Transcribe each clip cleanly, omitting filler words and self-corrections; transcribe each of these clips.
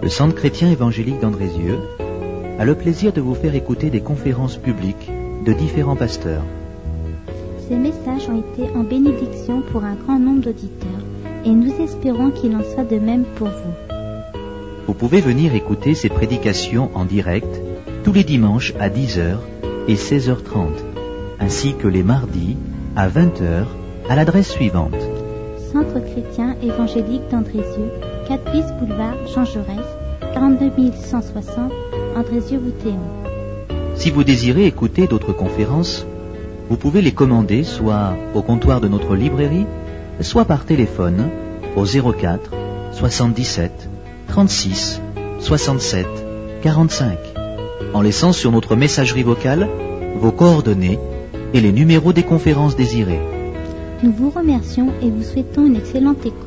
Le Centre chrétien évangélique d'Andrézieux a le plaisir de vous faire écouter des conférences publiques de différents pasteurs. Ces messages ont été en bénédiction pour un grand nombre d'auditeurs et nous espérons qu'il en soit de même pour vous. Vous pouvez venir écouter ces prédications en direct tous les dimanches à 10h et 16h30, ainsi que les mardis à 20h à l'adresse suivante. Centre chrétien évangélique d'Andrézieux, 4 bis boulevard Jean Jaurès, 42 160, Andrézieux-Boutéon. Si vous désirez écouter d'autres conférences, vous pouvez les commander soit au comptoir de notre librairie, soit par téléphone au 04 77 36 67 45, en laissant sur notre messagerie vocale vos coordonnées et les numéros des conférences désirées. Nous vous remercions et vous souhaitons une excellente écoute.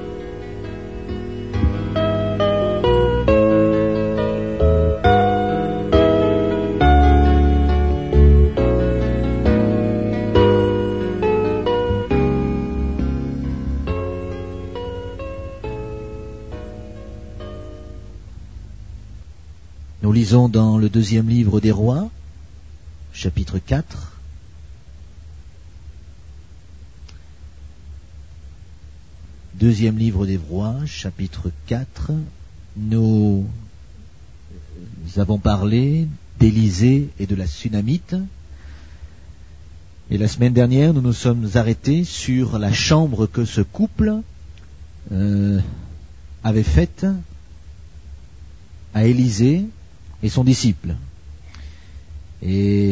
Nous lisons dans le deuxième livre des Rois, chapitre 4. Deuxième livre des Rois, chapitre 4. Nous avons parlé d'Élisée et de la Sunamite. Et la semaine dernière, nous nous sommes arrêtés sur la chambre que ce couple avait faite à Élisée et son disciple. Et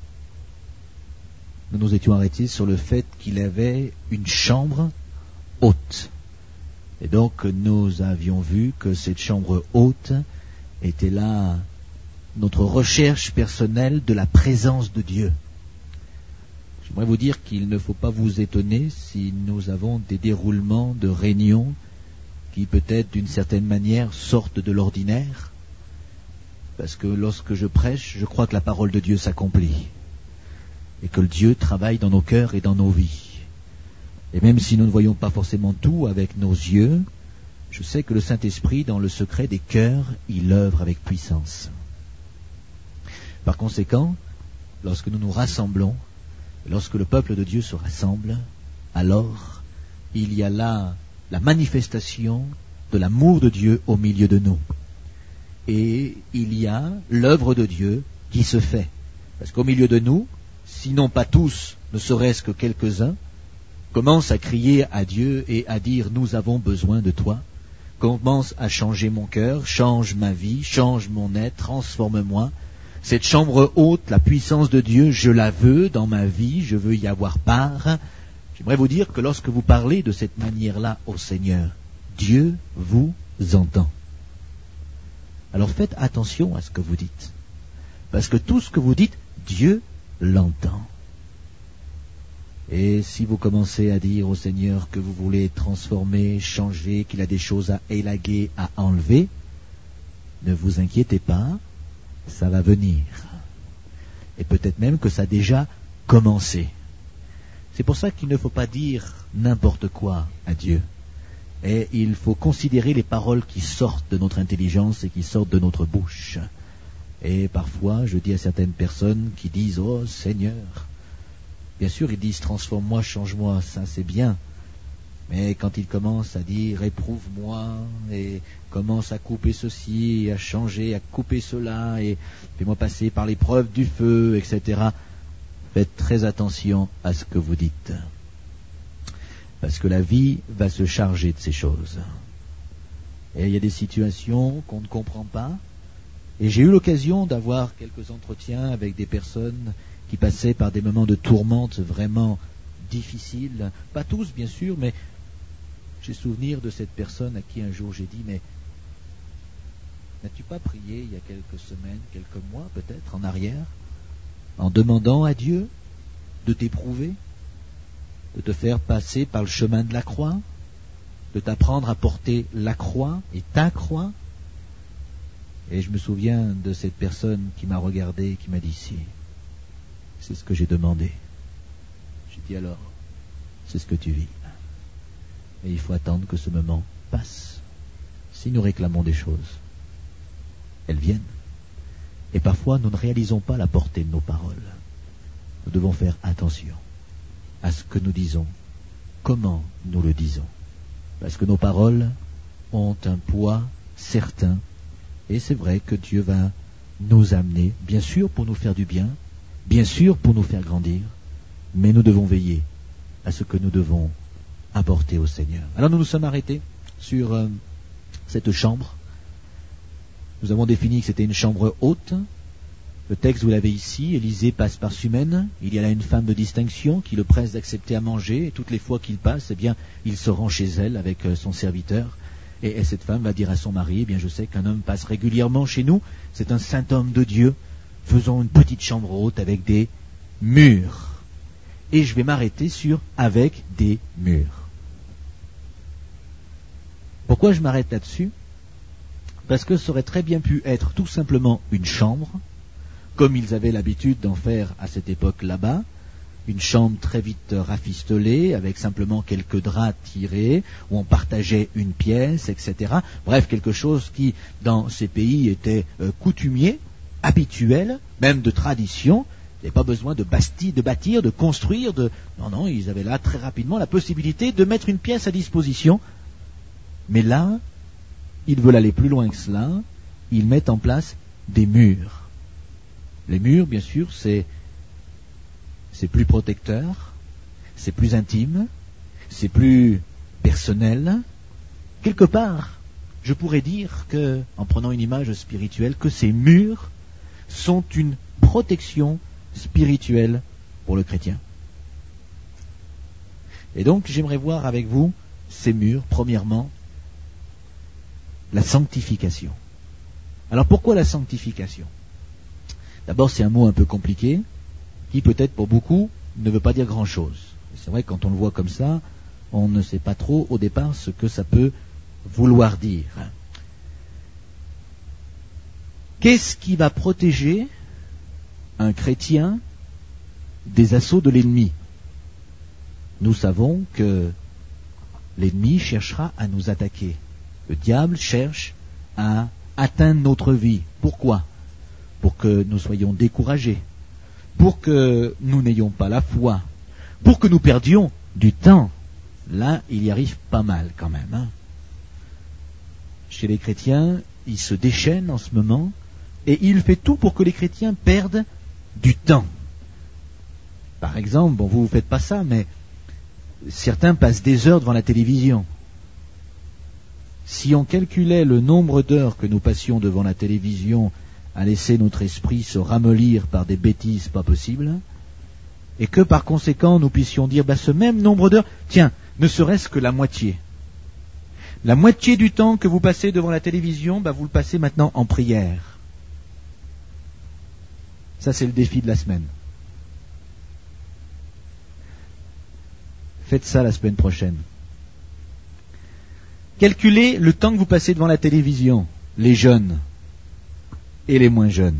nous nous étions arrêtés sur le fait qu'il avait une chambre haute. Et donc nous avions vu que cette chambre haute était là notre recherche personnelle de la présence de Dieu. J'aimerais vous dire qu'il ne faut pas vous étonner si nous avons des déroulements de réunions qui peut-être d'une certaine manière sortent de l'ordinaire, parce que lorsque je prêche, je crois que la parole de Dieu s'accomplit et que le Dieu travaille dans nos cœurs et dans nos vies. Et même si nous ne voyons pas forcément tout avec nos yeux, je sais que le Saint-Esprit, dans le secret des cœurs, il œuvre avec puissance. Par conséquent, lorsque nous nous rassemblons, lorsque le peuple de Dieu se rassemble, alors il y a là la manifestation de l'amour de Dieu au milieu de nous. Et il y a l'œuvre de Dieu qui se fait. Parce qu'au milieu de nous, sinon pas tous, ne serait-ce que quelques-uns, commencent à crier à Dieu et à dire « Nous avons besoin de toi », commencent à changer mon cœur, change ma vie, change mon être, transforme-moi. Cette chambre haute, la puissance de Dieu, je la veux dans ma vie, je veux y avoir part. J'aimerais vous dire que lorsque vous parlez de cette manière-là au Seigneur, Dieu vous entend. Alors faites attention à ce que vous dites. Parce que tout ce que vous dites, Dieu l'entend. Et si vous commencez à dire au Seigneur que vous voulez transformer, changer, qu'il a des choses à élaguer, à enlever, ne vous inquiétez pas, ça va venir. Et peut-être même que ça a déjà commencé. C'est pour ça qu'il ne faut pas dire n'importe quoi à Dieu. Et il faut considérer les paroles qui sortent de notre intelligence et qui sortent de notre bouche. Et parfois, je dis à certaines personnes qui disent « Oh Seigneur », bien sûr, ils disent « Transforme-moi, change-moi », ça c'est bien. Mais quand ils commencent à dire « Éprouve-moi » et commencent à couper ceci, et à changer, à couper cela, et fais-moi passer par l'épreuve du feu, etc., faites très attention à ce que vous dites. Parce que la vie va se charger de ces choses. Et il y a des situations qu'on ne comprend pas. Et j'ai eu l'occasion d'avoir quelques entretiens avec des personnes qui passaient par des moments de tourmente vraiment difficiles. Pas tous, bien sûr, mais j'ai souvenir de cette personne à qui un jour j'ai dit « Mais n'as-tu pas prié il y a quelques semaines, quelques mois peut-être en arrière, en demandant à Dieu de t'éprouver, de te faire passer par le chemin de la croix, de t'apprendre à porter la croix et ta croix ?» Et je me souviens de cette personne qui m'a regardé et qui m'a dit « Si, c'est ce que j'ai demandé. » J'ai dit « Alors, c'est ce que tu vis. Et il faut attendre que ce moment passe, si nous réclamons des choses. elles viennent. Et parfois, nous ne réalisons pas la portée de nos paroles. Nous devons faire attention à ce que nous disons, comment nous le disons. Parce que nos paroles ont un poids certain. Et c'est vrai que Dieu va nous amener, bien sûr pour nous faire du bien, bien sûr pour nous faire grandir, mais nous devons veiller à ce que nous devons apporter au Seigneur. Alors nous nous sommes arrêtés sur cette chambre. Nous avons défini que c'était une chambre haute. Le texte, vous l'avez ici, Élisée passe par Sumène. Il y a là une femme de distinction qui le presse d'accepter à manger. Et toutes les fois qu'il passe, eh bien, il se rend chez elle avec son serviteur. Et cette femme va dire à son mari, eh bien, je sais qu'un homme passe régulièrement chez nous. C'est un saint homme de Dieu. Faisons une petite chambre haute avec des murs. Et je vais m'arrêter sur avec des murs. Pourquoi je m'arrête là-dessus ? Parce que ça aurait très bien pu être tout simplement une chambre, comme ils avaient l'habitude d'en faire à cette époque là-bas, une chambre très vite rafistolée, avec simplement quelques draps tirés, où on partageait une pièce, etc. Bref, quelque chose qui, dans ces pays, était coutumier, habituel, même de tradition. Il n'y avait pas besoin de bâtir, de construire, Non, ils avaient là très rapidement la possibilité de mettre une pièce à disposition. Mais là, ils veulent aller plus loin que cela, ils mettent en place des murs. Les murs, bien sûr, c'est plus protecteur, c'est plus intime, c'est plus personnel. Quelque part, je pourrais dire que, en prenant une image spirituelle, que ces murs sont une protection spirituelle pour le chrétien. Et donc, j'aimerais voir avec vous ces murs, premièrement, la sanctification. Alors, pourquoi la sanctification ? D'abord, c'est un mot un peu compliqué, qui peut-être pour beaucoup ne veut pas dire grand-chose. C'est vrai que quand on le voit comme ça, on ne sait pas trop au départ ce que ça peut vouloir dire. Qu'est-ce qui va protéger un chrétien des assauts de l'ennemi ? Nous savons que l'ennemi cherchera à nous attaquer. Le diable cherche à atteindre notre vie. Pourquoi ? Pour que nous soyons découragés, pour que nous n'ayons pas la foi, pour que nous perdions du temps. Là, il y arrive pas mal quand même. Chez les chrétiens, il se déchaîne en ce moment, et il fait tout pour que les chrétiens perdent du temps. Par exemple, bon, vous ne faites pas ça, mais certains passent des heures devant la télévision. Si on calculait le nombre d'heures que nous passions devant la télévision à laisser notre esprit se ramollir par des bêtises pas possibles, et que par conséquent nous puissions dire, ce même nombre d'heures, tiens, ne serait-ce que la moitié du temps que vous passez devant la télévision, vous le passez maintenant en prière. Ça, c'est le défi de la semaine. Faites ça la semaine prochaine. Calculez le temps que vous passez devant la télévision, les jeunes et les moins jeunes.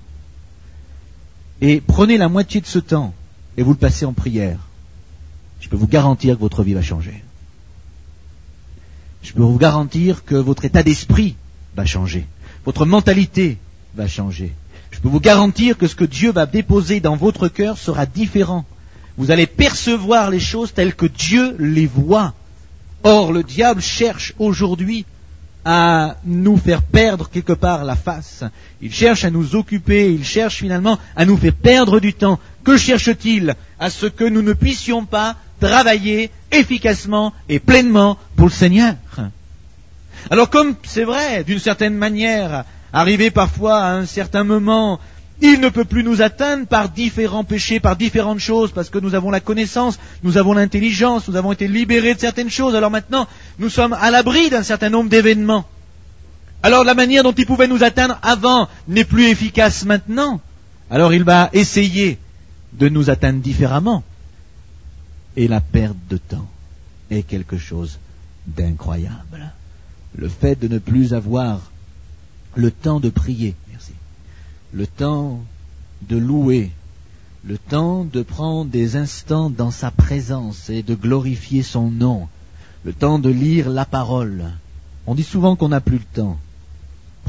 Et prenez la moitié de ce temps et vous le passez en prière. Je peux vous garantir que votre vie va changer. Je peux vous garantir que votre état d'esprit va changer. Votre mentalité va changer. Je peux vous garantir que ce que Dieu va déposer dans votre cœur sera différent. Vous allez percevoir les choses telles que Dieu les voit. Or, le diable cherche aujourd'hui à nous faire perdre quelque part la face. Il cherche à nous occuper, il cherche finalement à nous faire perdre du temps. Que cherche-t-il ? À ce que nous ne puissions pas travailler efficacement et pleinement pour le Seigneur. Alors comme c'est vrai, d'une certaine manière, arrivé parfois à un certain moment, il ne peut plus nous atteindre par différents péchés, par différentes choses, parce que nous avons la connaissance, nous avons l'intelligence, nous avons été libérés de certaines choses. Alors maintenant, nous sommes à l'abri d'un certain nombre d'événements. Alors la manière dont il pouvait nous atteindre avant n'est plus efficace maintenant. Alors il va essayer de nous atteindre différemment. Et la perte de temps est quelque chose d'incroyable. Le fait de ne plus avoir le temps de prier, le temps de louer, le temps de prendre des instants dans sa présence et de glorifier son nom, le temps de lire la parole. On dit souvent qu'on n'a plus le temps.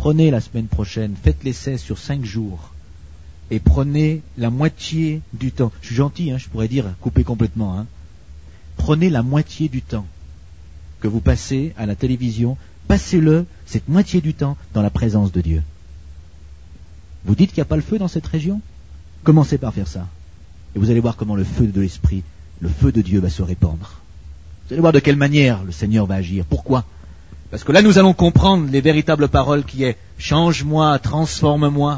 Prenez la semaine prochaine, faites l'essai sur 5 jours et prenez la moitié du temps. Je suis gentil, je pourrais dire coupez complètement. Prenez la moitié du temps que vous passez à la télévision, passez-le, cette moitié du temps, dans la présence de Dieu. Vous dites qu'il n'y a pas le feu dans cette région? Commencez par faire ça. Et vous allez voir comment le feu de l'Esprit, le feu de Dieu va se répandre. Vous allez voir de quelle manière le Seigneur va agir. Pourquoi? Parce que là, nous allons comprendre les véritables paroles qui est « change-moi, transforme-moi ».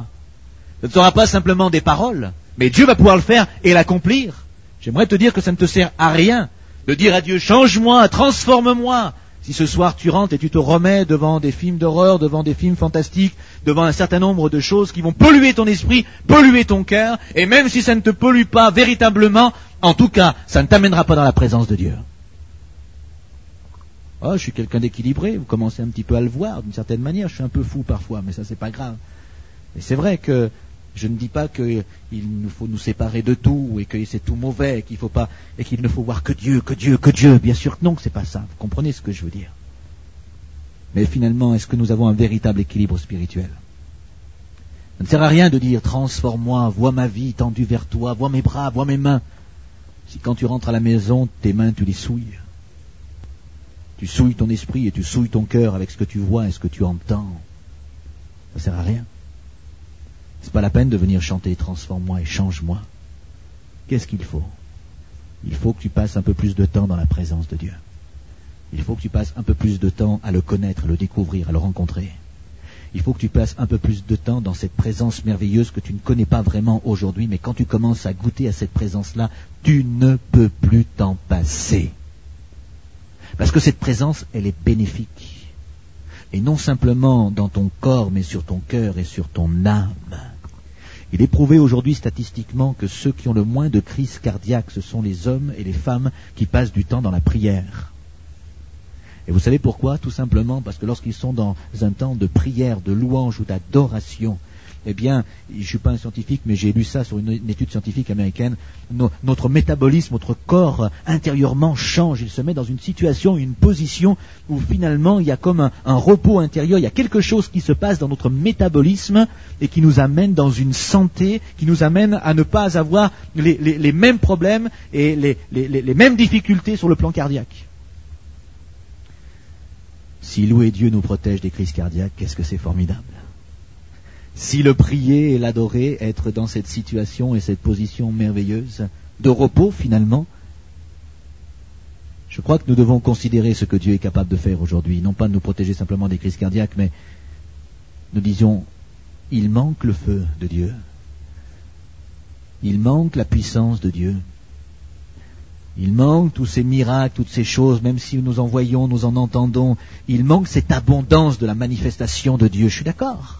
Ce ne sera pas simplement des paroles, mais Dieu va pouvoir le faire et l'accomplir. J'aimerais te dire que ça ne te sert à rien de dire à Dieu « change-moi, transforme-moi ». Si ce soir tu rentres et tu te remets devant des films d'horreur, devant des films fantastiques, devant un certain nombre de choses qui vont polluer ton esprit, polluer ton cœur, et même si ça ne te pollue pas véritablement, en tout cas, ça ne t'amènera pas dans la présence de Dieu. Oh, je suis quelqu'un d'équilibré, vous commencez un petit peu à le voir d'une certaine manière, je suis un peu fou parfois, mais ça c'est pas grave. Et c'est vrai que je ne dis pas qu'il nous faut nous séparer de tout et que c'est tout mauvais, qu'il faut pas, et qu'il ne faut voir que Dieu, que Dieu, que Dieu. Bien sûr que non, c'est pas ça. Vous comprenez ce que je veux dire. Mais finalement, est-ce que nous avons un véritable équilibre spirituel? Ça ne sert à rien de dire transforme-moi, vois ma vie tendue vers toi, vois mes bras, vois mes mains. Si quand tu rentres à la maison, tes mains tu les souilles. Tu souilles ton esprit et tu souilles ton cœur avec ce que tu vois et ce que tu entends. Ça ne sert à rien. C'est pas la peine de venir chanter « Transforme-moi et change-moi ». Qu'est-ce qu'il faut? Il faut que tu passes un peu plus de temps dans la présence de Dieu. Il faut que tu passes un peu plus de temps à le connaître, à le découvrir, à le rencontrer. Il faut que tu passes un peu plus de temps dans cette présence merveilleuse que tu ne connais pas vraiment aujourd'hui, mais quand tu commences à goûter à cette présence-là, tu ne peux plus t'en passer. Parce que cette présence, elle est bénéfique. Et non simplement dans ton corps, mais sur ton cœur et sur ton âme. Il est prouvé aujourd'hui statistiquement que ceux qui ont le moins de crises cardiaques, ce sont les hommes et les femmes qui passent du temps dans la prière. Et vous savez pourquoi? Tout simplement parce que lorsqu'ils sont dans un temps de prière, de louange ou d'adoration, eh bien, je ne suis pas un scientifique, mais j'ai lu ça sur une étude scientifique américaine, notre métabolisme, notre corps intérieurement change. Il se met dans une situation, une position où finalement il y a comme un repos intérieur, il y a quelque chose qui se passe dans notre métabolisme et qui nous amène dans une santé, qui nous amène à ne pas avoir les mêmes problèmes et les mêmes difficultés sur le plan cardiaque. Si louer Dieu nous protège des crises cardiaques, qu'est-ce que c'est formidable! Si le prier et l'adorer, être dans cette situation et cette position merveilleuse de repos finalement, je crois que nous devons considérer ce que Dieu est capable de faire aujourd'hui, non pas de nous protéger simplement des crises cardiaques, mais nous disions, il manque le feu de Dieu, il manque la puissance de Dieu, il manque tous ces miracles, toutes ces choses, même si nous en voyons, nous en entendons, il manque cette abondance de la manifestation de Dieu, je suis d'accord.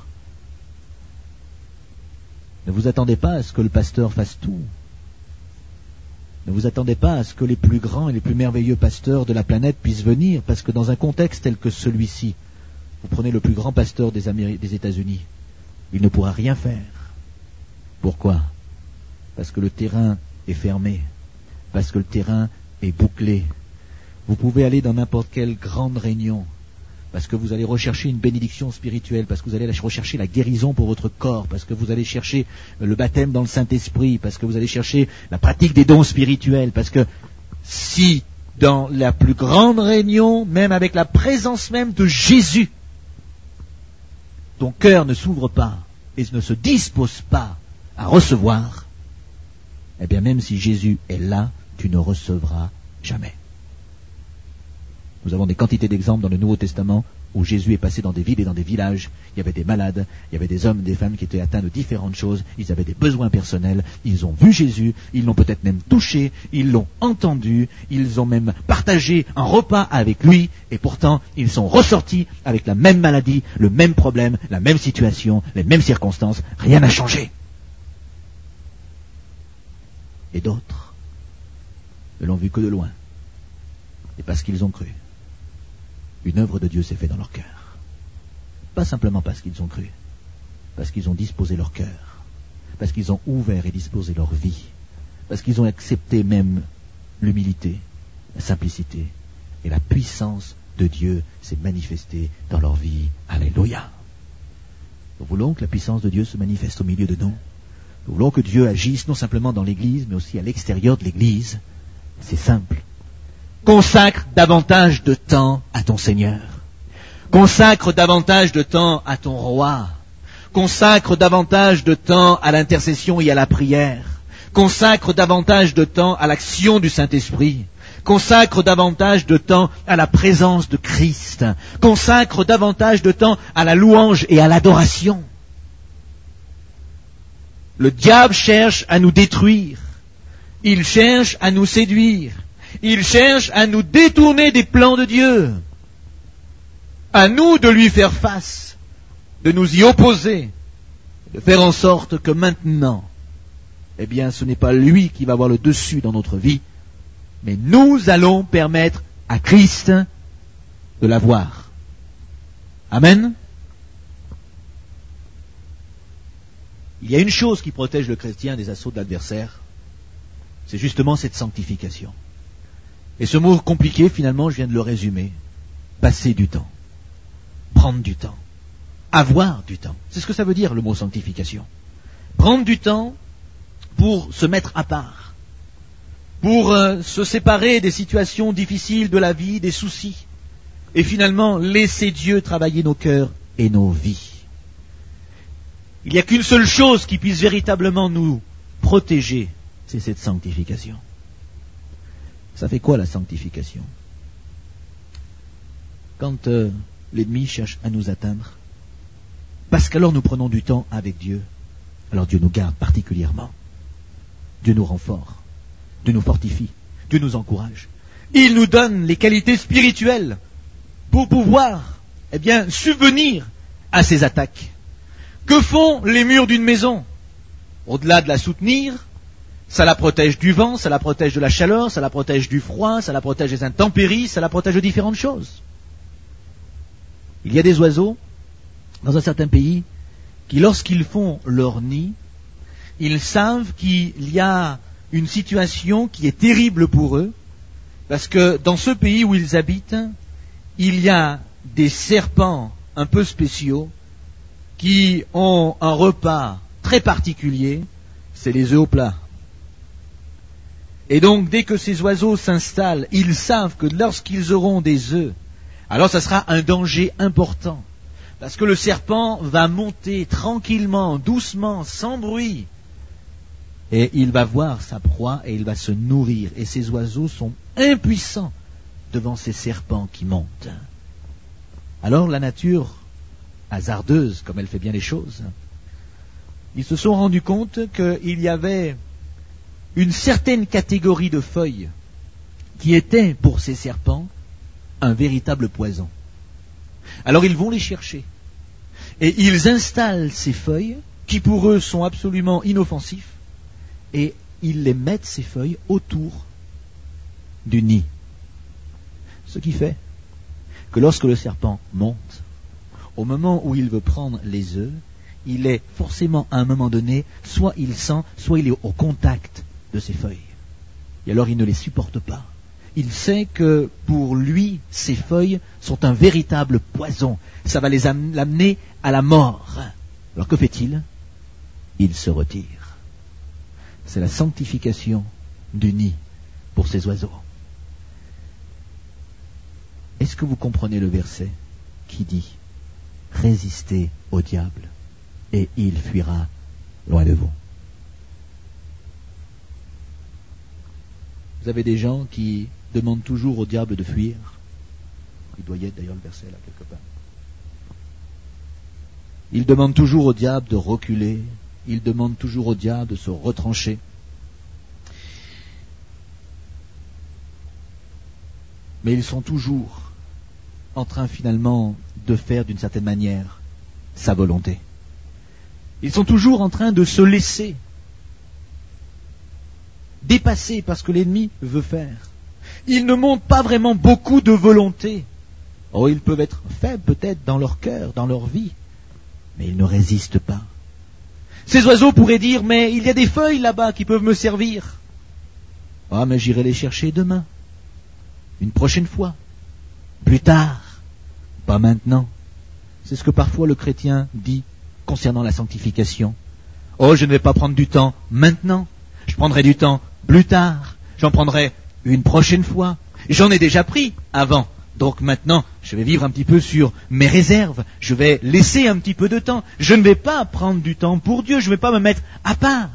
Ne vous attendez pas à ce que le pasteur fasse tout. Ne vous attendez pas à ce que les plus grands et les plus merveilleux pasteurs de la planète puissent venir, parce que dans un contexte tel que celui-ci, vous prenez le plus grand pasteur des États-Unis, il ne pourra rien faire. Pourquoi? Parce que le terrain est fermé, parce que le terrain est bouclé. Vous pouvez aller dans n'importe quelle grande réunion, parce que vous allez rechercher une bénédiction spirituelle, parce que vous allez rechercher la guérison pour votre corps, parce que vous allez chercher le baptême dans le Saint-Esprit, parce que vous allez chercher la pratique des dons spirituels, parce que si dans la plus grande réunion, même avec la présence même de Jésus, ton cœur ne s'ouvre pas et ne se dispose pas à recevoir, eh bien même si Jésus est là, tu ne recevras jamais. Nous avons des quantités d'exemples dans le Nouveau Testament où Jésus est passé dans des villes et dans des villages. Il y avait des malades, il y avait des hommes, des femmes qui étaient atteints de différentes choses. Ils avaient des besoins personnels. Ils ont vu Jésus, ils l'ont peut-être même touché, ils l'ont entendu, ils ont même partagé un repas avec lui. Et pourtant, ils sont ressortis avec la même maladie, le même problème, la même situation, les mêmes circonstances. Rien n'a changé. Et d'autres ne l'ont vu que de loin. Et parce qu'ils ont cru, une œuvre de Dieu s'est faite dans leur cœur. Pas simplement parce qu'ils ont cru, parce qu'ils ont disposé leur cœur, parce qu'ils ont ouvert et disposé leur vie, parce qu'ils ont accepté même l'humilité, la simplicité, et la puissance de Dieu s'est manifestée dans leur vie. Alléluia. Nous voulons que la puissance de Dieu se manifeste au milieu de nous. Nous voulons que Dieu agisse non simplement dans l'Église, mais aussi à l'extérieur de l'Église. C'est simple. Consacre davantage de temps à ton Seigneur. Consacre davantage de temps à ton roi. Consacre davantage de temps à l'intercession et à la prière. Consacre davantage de temps à l'action du Saint-Esprit. Consacre davantage de temps à la présence de Christ. Consacre davantage de temps à la louange et à l'adoration. Le diable cherche à nous détruire. Il cherche à nous séduire. Il cherche à nous détourner des plans de Dieu. À nous de lui faire face, de nous y opposer, de faire en sorte que maintenant, eh bien, ce n'est pas lui qui va avoir le dessus dans notre vie, mais nous allons permettre à Christ de l'avoir. Amen. Il y a une chose qui protège le chrétien des assauts de l'adversaire, c'est justement cette sanctification. Et ce mot compliqué, finalement, je viens de le résumer. Passer du temps. Prendre du temps. Avoir du temps. C'est ce que ça veut dire, le mot sanctification. Prendre du temps pour se mettre à part. Pour se séparer des situations difficiles de la vie, des soucis. Et finalement, laisser Dieu travailler nos cœurs et nos vies. Il n'y a qu'une seule chose qui puisse véritablement nous protéger, c'est cette sanctification. Ça fait quoi la sanctification? Quand l'ennemi cherche à nous atteindre, parce qu'alors nous prenons du temps avec Dieu, alors Dieu nous garde particulièrement. Dieu nous rend forts, Dieu nous fortifie, Dieu nous encourage. Il nous donne les qualités spirituelles pour pouvoir, eh bien, subvenir à ces attaques. Que font les murs d'une maison? Au-delà de la soutenir, ça la protège du vent, ça la protège de la chaleur, ça la protège du froid, ça la protège des intempéries, ça la protège de différentes choses. Il y a des oiseaux, dans un certain pays, qui lorsqu'ils font leur nid, ils savent qu'il y a une situation qui est terrible pour eux, parce que dans ce pays où ils habitent, il y a des serpents un peu spéciaux, qui ont un repas très particulier, c'est les œufs au plat. Et donc, dès que ces oiseaux s'installent, ils savent que lorsqu'ils auront des œufs, alors ça sera un danger important. Parce que le serpent va monter tranquillement, doucement, sans bruit. Et il va voir sa proie et il va se nourrir. Et ces oiseaux sont impuissants devant ces serpents qui montent. Alors la nature, hasardeuse comme elle fait bien les choses, ils se sont rendus compte qu'il y avait une certaine catégorie de feuilles qui étaient pour ces serpents un véritable poison. Alors ils vont les chercher et ils installent ces feuilles qui pour eux sont absolument inoffensifs et ils les mettent ces feuilles autour du nid. Ce qui fait que lorsque le serpent monte, au moment où il veut prendre les œufs, il est forcément à un moment donné, soit il sent, soit il est au contact de ces feuilles. Et alors il ne les supporte pas. Il sait que pour lui, ces feuilles sont un véritable poison. Ça va l'amener à la mort. Alors que fait-il? Il se retire. C'est la sanctification du nid pour ces oiseaux. Est-ce que vous comprenez le verset qui dit « Résistez au diable et il fuira loin de vous ». Vous avez des gens qui demandent toujours au diable de fuir. Il doit y être d'ailleurs le verset là quelque part. Ils demandent toujours au diable de reculer. Ils demandent toujours au diable de se retrancher. Mais ils sont toujours en train finalement de faire d'une certaine manière sa volonté. Ils sont toujours en train de se laisser dépasser par ce que l'ennemi veut faire. Ils ne montrent pas vraiment beaucoup de volonté. Oh, ils peuvent être faibles peut-être dans leur cœur, dans leur vie, mais ils ne résistent pas. Ces oiseaux pourraient dire, mais il y a des feuilles là-bas qui peuvent me servir. Ah, mais j'irai les chercher demain, une prochaine fois, plus tard, pas maintenant. C'est ce que parfois le chrétien dit concernant la sanctification. Oh, je ne vais pas prendre du temps maintenant. Je prendrai du temps plus tard. J'en prendrai une prochaine fois. J'en ai déjà pris avant. Donc maintenant, je vais vivre un petit peu sur mes réserves. Je vais laisser un petit peu de temps. Je ne vais pas prendre du temps pour Dieu. Je ne vais pas me mettre à part.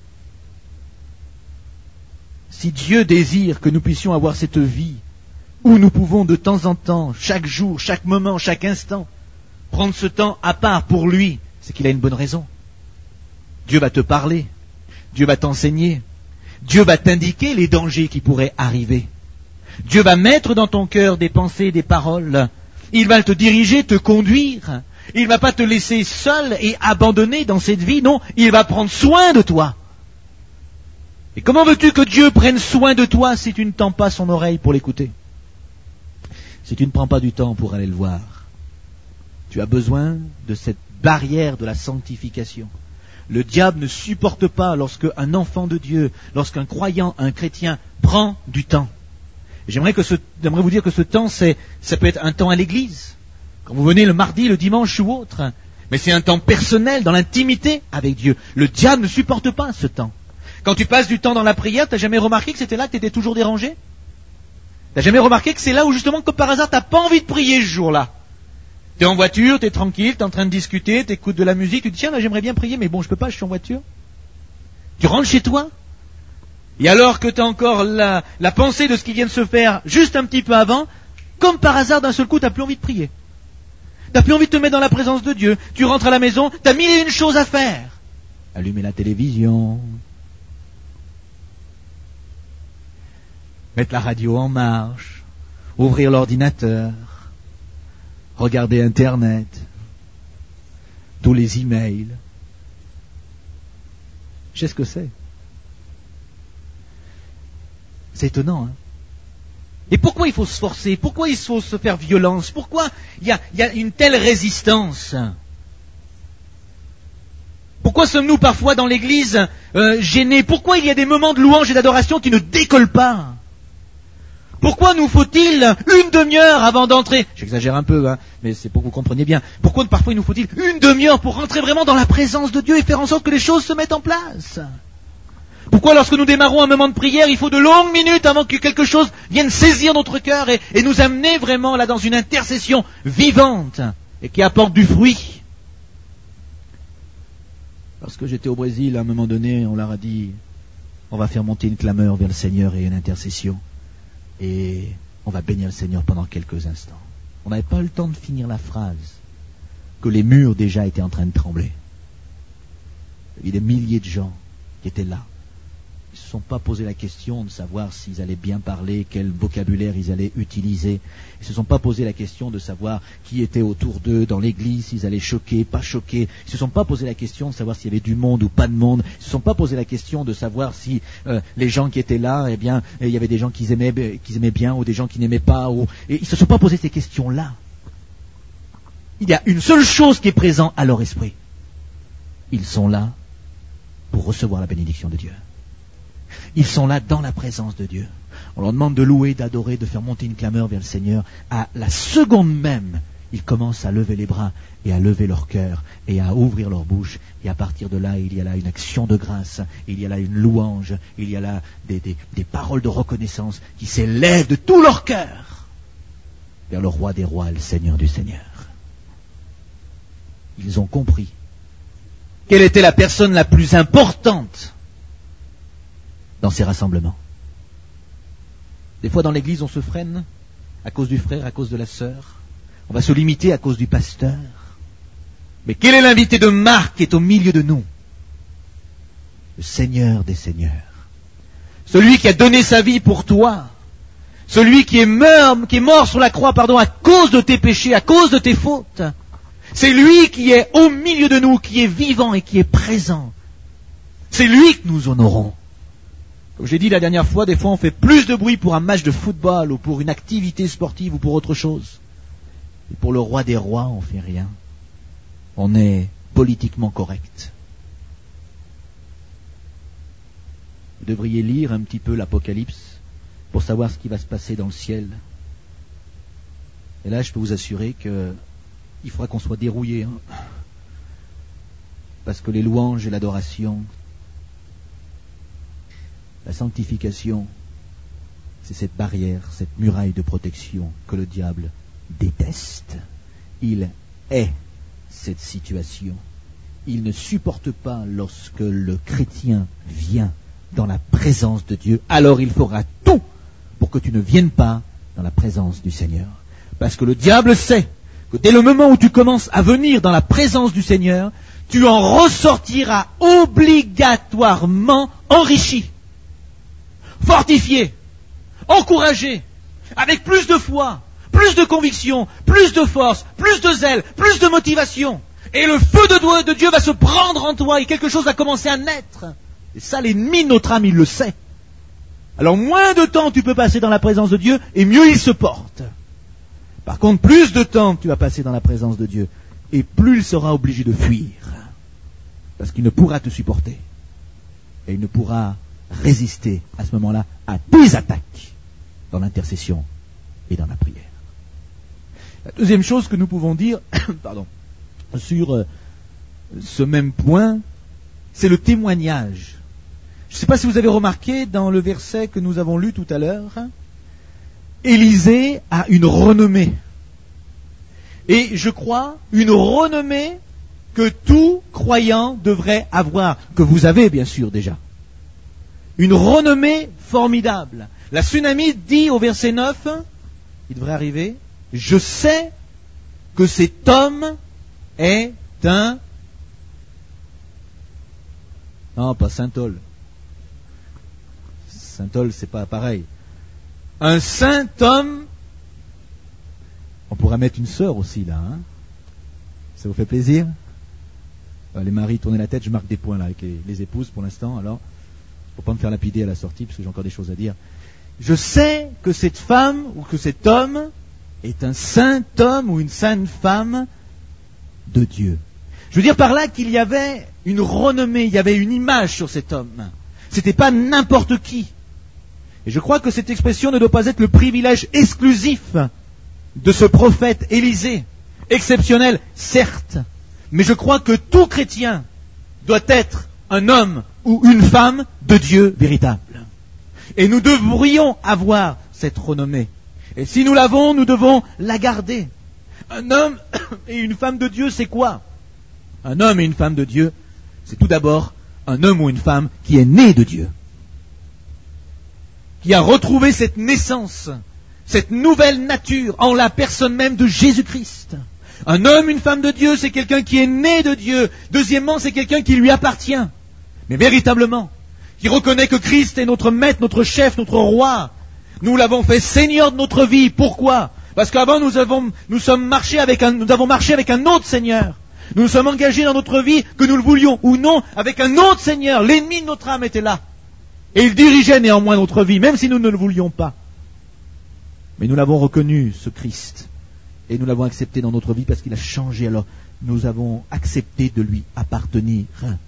Si Dieu désire que nous puissions avoir cette vie où nous pouvons de temps en temps, chaque jour, chaque moment, chaque instant, prendre ce temps à part pour lui, c'est qu'il a une bonne raison. Dieu va te parler, Dieu va t'enseigner, Dieu va t'indiquer les dangers qui pourraient arriver. Dieu va mettre dans ton cœur des pensées, des paroles. Il va te diriger, te conduire. Il ne va pas te laisser seul et abandonné dans cette vie. Non, il va prendre soin de toi. Et comment veux-tu que Dieu prenne soin de toi si tu ne tends pas son oreille pour l'écouter? Si tu ne prends pas du temps pour aller le voir? Tu as besoin de cette barrière de la sanctification. Le diable ne supporte pas lorsque un enfant de Dieu, lorsqu'un croyant, un chrétien, prend du temps. Et j'aimerais vous dire que ce temps, ça peut être un temps à l'église, quand vous venez le mardi, le dimanche ou autre, mais c'est un temps personnel, dans l'intimité avec Dieu. Le diable ne supporte pas ce temps. Quand tu passes du temps dans la prière, t'as jamais remarqué que c'était là que tu étais toujours dérangé? T'as jamais remarqué que c'est là où justement, comme par hasard, t'as pas envie de prier ce jour-là? T'es en voiture, t'es tranquille, t'es en train de discuter, t'écoutes de la musique, tu te dis tiens là j'aimerais bien prier, mais bon je peux pas, je suis en voiture. Tu rentres chez toi, et alors que t'as encore la pensée de ce qui vient de se faire juste un petit peu avant, comme par hasard d'un seul coup t'as plus envie de prier. T'as plus envie de te mettre dans la présence de Dieu. Tu rentres à la maison, t'as mille et une choses à faire. Allumer la télévision, mettre la radio en marche, ouvrir l'ordinateur, regarder Internet, tous les emails. Je sais ce que c'est. C'est étonnant, hein? Et pourquoi il faut se forcer? Pourquoi il faut se faire violence? Pourquoi il y a une telle résistance? Pourquoi sommes-nous parfois dans l'église gênés? Pourquoi il y a des moments de louange et d'adoration qui ne décollent pas? Pourquoi nous faut-il une demi-heure avant d'entrer? J'exagère un peu, hein, mais c'est pour que vous compreniez bien. Pourquoi parfois il nous faut-il une demi-heure pour rentrer vraiment dans la présence de Dieu et faire en sorte que les choses se mettent en place? Pourquoi lorsque nous démarrons un moment de prière, il faut de longues minutes avant que quelque chose vienne saisir notre cœur et nous amener vraiment là dans une intercession vivante et qui apporte du fruit? Lorsque j'étais au Brésil, à un moment donné, on leur a dit on va faire monter une clameur vers le Seigneur et une intercession. Et on va bénir le Seigneur pendant quelques instants. On n'avait pas eu le temps de finir la phrase que les murs déjà étaient en train de trembler. Il y avait des milliers de gens qui étaient là. Ils ne se sont pas posé la question de savoir s'ils allaient bien parler, quel vocabulaire ils allaient utiliser. Ils ne se sont pas posé la question de savoir qui était autour d'eux dans l'église, s'ils allaient choquer, pas choquer. Ils ne se sont pas posé la question de savoir s'il y avait du monde ou pas de monde. Ils ne se sont pas posé la question de savoir si les gens qui étaient là, eh bien, il y avait des gens qu'ils aimaient bien ou des gens qui n'aimaient pas. Et ils ne se sont pas posé ces questions-là. Il y a une seule chose qui est présente à leur esprit. Ils sont là pour recevoir la bénédiction de Dieu. Ils sont là dans la présence de Dieu. On leur demande de louer, d'adorer, de faire monter une clameur vers le Seigneur. À la seconde même, ils commencent à lever les bras et à lever leur cœur et à ouvrir leur bouche. Et à partir de là, il y a là une action de grâce, il y a là une louange, il y a là des paroles de reconnaissance qui s'élèvent de tout leur cœur vers le roi des rois et le Seigneur du Seigneur. Ils ont compris quelle était la personne la plus importante dans ces rassemblements. Des fois dans l'église on se freine à cause du frère, à cause de la sœur. On va se limiter à cause du pasteur. Mais quel est l'invité de marque qui est au milieu de nous? Le Seigneur des Seigneurs. Celui qui a donné sa vie pour toi. Celui qui est mort sur la croix, à cause de tes péchés, à cause de tes fautes. C'est lui qui est au milieu de nous, qui est vivant et qui est présent. C'est lui que nous honorons. Comme j'ai dit la dernière fois, des fois on fait plus de bruit pour un match de football ou pour une activité sportive ou pour autre chose. Et pour le roi des rois, on fait rien. On est politiquement correct. Vous devriez lire un petit peu l'Apocalypse pour savoir ce qui va se passer dans le ciel. Et là, je peux vous assurer qu'il faudra qu'on soit dérouillé. parce que les louanges et l'adoration, la sanctification, c'est cette barrière, cette muraille de protection que le diable déteste. Il hait cette situation. Il ne supporte pas lorsque le chrétien vient dans la présence de Dieu. Alors il fera tout pour que tu ne viennes pas dans la présence du Seigneur. Parce que le diable sait que dès le moment où tu commences à venir dans la présence du Seigneur, tu en ressortiras obligatoirement enrichi, fortifié, encouragé, avec plus de foi, plus de conviction, plus de force, plus de zèle, plus de motivation. Et le feu de Dieu va se prendre en toi et quelque chose va commencer à naître. Et ça, l'ennemi de notre âme, il le sait. Alors moins de temps tu peux passer dans la présence de Dieu et mieux il se porte. Par contre, plus de temps tu vas passer dans la présence de Dieu et plus il sera obligé de fuir. Parce qu'il ne pourra te supporter. Et il ne pourra résister à ce moment-là à tes attaques dans l'intercession et dans la prière. La deuxième chose que nous pouvons dire sur ce même point, c'est le témoignage. Je ne sais pas si vous avez remarqué dans le verset que nous avons lu tout à l'heure, Élisée a une renommée. Et je crois, une renommée que tout croyant devrait avoir, que vous avez bien sûr déjà. Une renommée formidable. La Sunamite dit au verset 9, il devrait arriver, je sais que cet homme est un... Non, pas Saint-Ol. Saint-Ol, c'est pas pareil. Un saint homme. On pourrait mettre une sœur aussi là. Hein, ça vous fait plaisir? Les maris, tournez la tête, je marque des points là avec les épouses pour l'instant. Alors, faut pas me faire lapider à la sortie parce que j'ai encore des choses à dire. Je sais que cette femme ou que cet homme est un saint homme ou une sainte femme de Dieu. Je veux dire par là qu'il y avait une renommée, il y avait une image sur cet homme. C'était pas n'importe qui. Et je crois que cette expression ne doit pas être le privilège exclusif de ce prophète Élisée. Exceptionnel, certes. Mais je crois que tout chrétien doit être un homme ou une femme de Dieu véritable. Et nous devrions avoir cette renommée. Et si nous l'avons, nous devons la garder. Un homme et une femme de Dieu, c'est quoi? Un homme et une femme de Dieu, c'est tout d'abord un homme ou une femme qui est né de Dieu. Qui a retrouvé cette naissance, cette nouvelle nature en la personne même de Jésus-Christ. Un homme, une femme de Dieu, c'est quelqu'un qui est né de Dieu. Deuxièmement, c'est quelqu'un qui lui appartient. Mais véritablement, qui reconnaît que Christ est notre maître, notre chef, notre roi. Nous l'avons fait Seigneur de notre vie. Pourquoi? Parce qu'avant, nous avons marché avec un autre Seigneur. Nous nous sommes engagés dans notre vie, que nous le voulions ou non, avec un autre Seigneur. L'ennemi de notre âme était là. Et il dirigeait néanmoins notre vie, même si nous ne le voulions pas. Mais nous l'avons reconnu, ce Christ. Et nous l'avons accepté dans notre vie parce qu'il a changé. Alors, nous avons accepté de lui appartenir.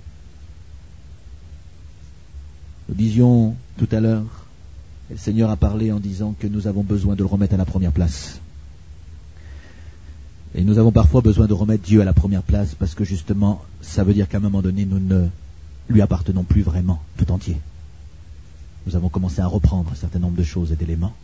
Nous disions tout à l'heure, et le Seigneur a parlé en disant que nous avons besoin de le remettre à la première place. Et nous avons parfois besoin de remettre Dieu à la première place parce que justement, ça veut dire qu'à un moment donné, nous ne lui appartenons plus vraiment tout entier. Nous avons commencé à reprendre un certain nombre de choses et d'éléments.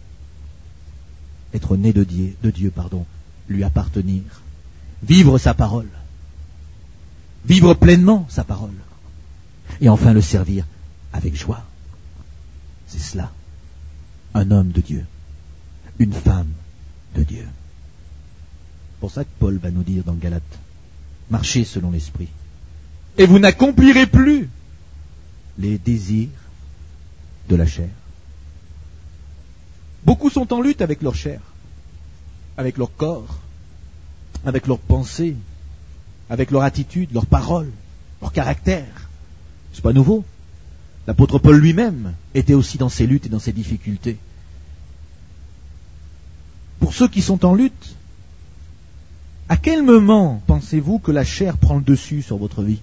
Être né de Dieu, lui appartenir, vivre sa parole, vivre pleinement sa parole, et enfin le servir avec joie. C'est cela, un homme de Dieu, une femme de Dieu. C'est pour ça que Paul va nous dire dans Galates, marchez selon l'esprit, et vous n'accomplirez plus les désirs de la chair. Beaucoup sont en lutte avec leur chair, avec leur corps, avec leurs pensées, avec leur attitude, leurs paroles, leur caractère. C'est pas nouveau. L'apôtre Paul lui-même était aussi dans ses luttes et dans ses difficultés. Pour ceux qui sont en lutte, à quel moment pensez-vous que la chair prend le dessus sur votre vie?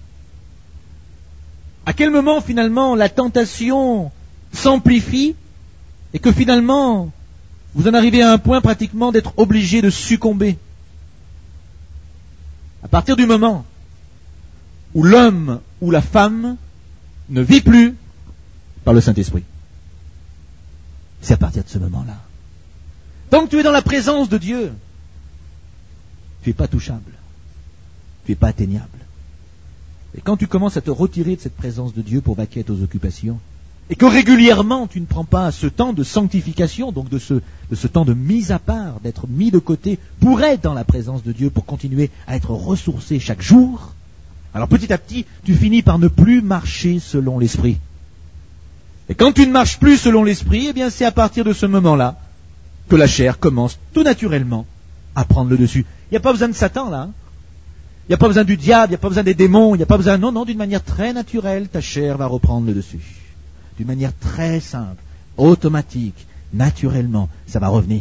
À quel moment finalement la tentation s'amplifie et que finalement vous en arrivez à un point pratiquement d'être obligé de succomber? À partir du moment où l'homme ou la femme ne vit plus par le Saint-Esprit. C'est à partir de ce moment-là. Tant que tu es dans la présence de Dieu, tu n'es pas touchable. Tu n'es pas atteignable. Et quand tu commences à te retirer de cette présence de Dieu pour vaquer à tes occupations, et que régulièrement tu ne prends pas ce temps de sanctification, donc de ce temps de mise à part, d'être mis de côté pour être dans la présence de Dieu, pour continuer à être ressourcé chaque jour, alors petit à petit, tu finis par ne plus marcher selon l'Esprit. Et quand tu ne marches plus selon l'Esprit, eh bien c'est à partir de ce moment-là que la chair commence tout naturellement à prendre le dessus. Il n'y a pas besoin de Satan là. Il n'y a pas besoin du diable, il n'y a pas besoin des démons, il n'y a pas besoin... Non, d'une manière très naturelle, ta chair va reprendre le dessus. D'une manière très simple, automatique, naturellement, ça va revenir.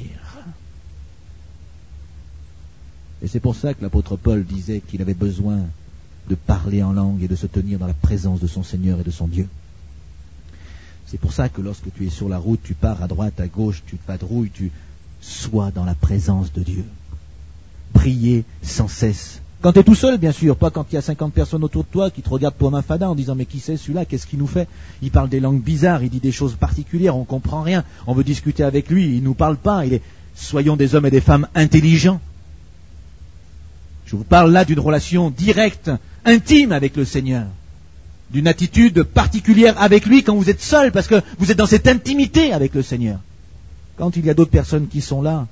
Et c'est pour ça que l'apôtre Paul disait qu'il avait besoin de parler en langue et de se tenir dans la présence de son Seigneur et de son Dieu. C'est pour ça que lorsque tu es sur la route, tu pars à droite, à gauche, tu te vadrouilles, tu sois dans la présence de Dieu. Priez sans cesse. Quand tu es tout seul, bien sûr, pas quand il y a 50 personnes autour de toi qui te regardent comme un fada en disant « Mais qui c'est celui-là? Qu'est-ce qu'il nous fait? Il parle des langues bizarres, il dit des choses particulières, on ne comprend rien, on veut discuter avec lui, il ne nous parle pas. » Soyons des hommes et des femmes intelligents. Je vous parle là d'une relation directe, intime avec le Seigneur. D'une attitude particulière avec lui quand vous êtes seul, parce que vous êtes dans cette intimité avec le Seigneur. Quand il y a d'autres personnes qui sont là,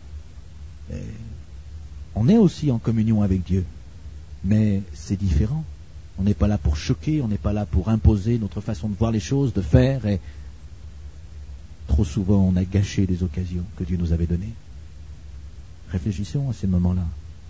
on est aussi en communion avec Dieu. Mais c'est différent. On n'est pas là pour choquer, on n'est pas là pour imposer notre façon de voir les choses, de faire, et trop souvent on a gâché des occasions que Dieu nous avait données. Réfléchissons à ces moments-là.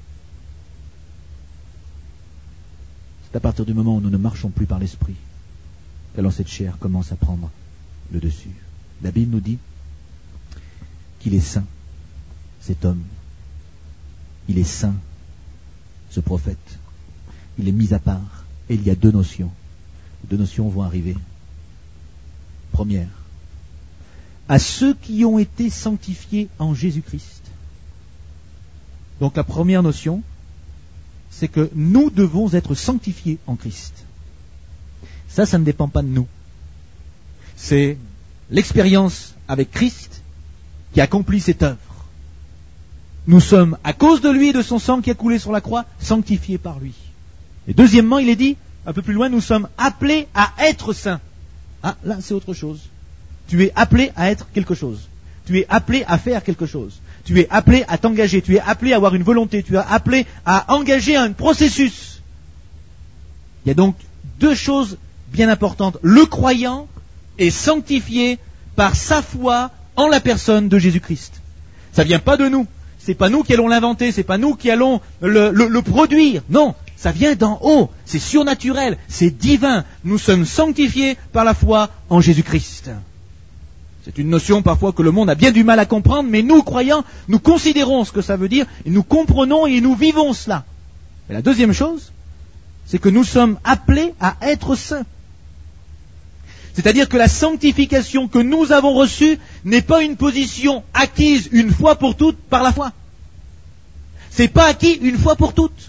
C'est à partir du moment où nous ne marchons plus par l'esprit qu'alors cette chair commence à prendre le dessus. La Bible nous dit qu'il est saint, cet homme. Il est saint, ce prophète. Il est mis à part. Et il y a deux notions. Deux notions vont arriver. Première, à ceux qui ont été sanctifiés en Jésus-Christ. Donc la première notion, c'est que nous devons être sanctifiés en Christ. Ça ne dépend pas de nous. C'est l'expérience avec Christ qui accomplit cette œuvre. Nous sommes, à cause de lui et de son sang qui a coulé sur la croix, sanctifiés par lui. Et deuxièmement, il est dit, un peu plus loin, nous sommes appelés à être saints. Ah, là, c'est autre chose. Tu es appelé à être quelque chose. Tu es appelé à faire quelque chose. Tu es appelé à t'engager. Tu es appelé à avoir une volonté. Tu es appelé à engager un processus. Il y a donc deux choses bien importantes. Le croyant est sanctifié par sa foi en la personne de Jésus-Christ. Ça vient pas de nous. C'est pas nous qui allons l'inventer. C'est pas nous qui allons le produire. Non. Ça vient d'en haut, c'est surnaturel, c'est divin. Nous sommes sanctifiés par la foi en Jésus-Christ. C'est une notion parfois que le monde a bien du mal à comprendre, mais nous, croyants, nous considérons ce que ça veut dire, et nous comprenons et nous vivons cela. Et la deuxième chose, c'est que nous sommes appelés à être saints. C'est-à-dire que la sanctification que nous avons reçue n'est pas une position acquise une fois pour toutes par la foi. C'est pas acquis une fois pour toutes.